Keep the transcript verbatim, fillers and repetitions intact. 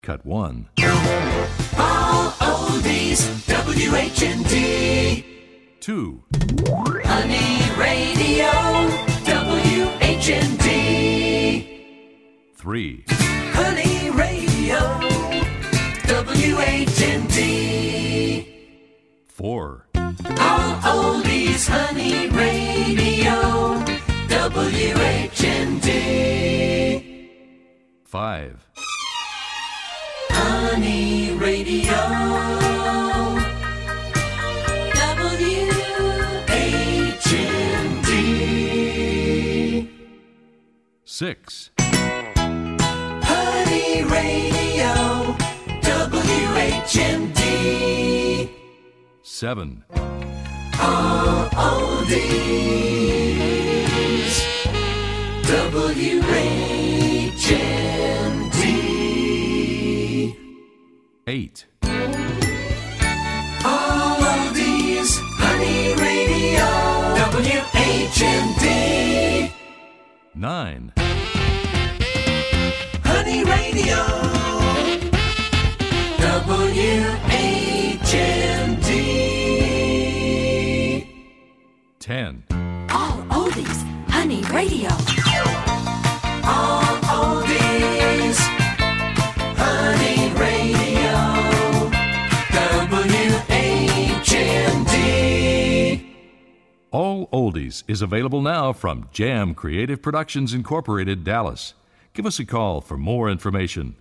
Cut one. All oldies, W H N D. Two. Honey Radio, W H N D. Three. Honey Radio, W H N D. Four. All oldies, Honey Radio, W H N D. Five. Honey Radio, W H N D. Six. Honey Radio, W H N D. Seven. All oldies, W H N D. Eight. All oldies, Honey Radio, W H N D. Nine. Honey Radio, W H N D. Ten. All oldies, Honey Radio. All oldies, Honey Radio, W H N D. All Oldies is available now from Jam Creative Productions Incorporated, Dallas. Give us a call for more information.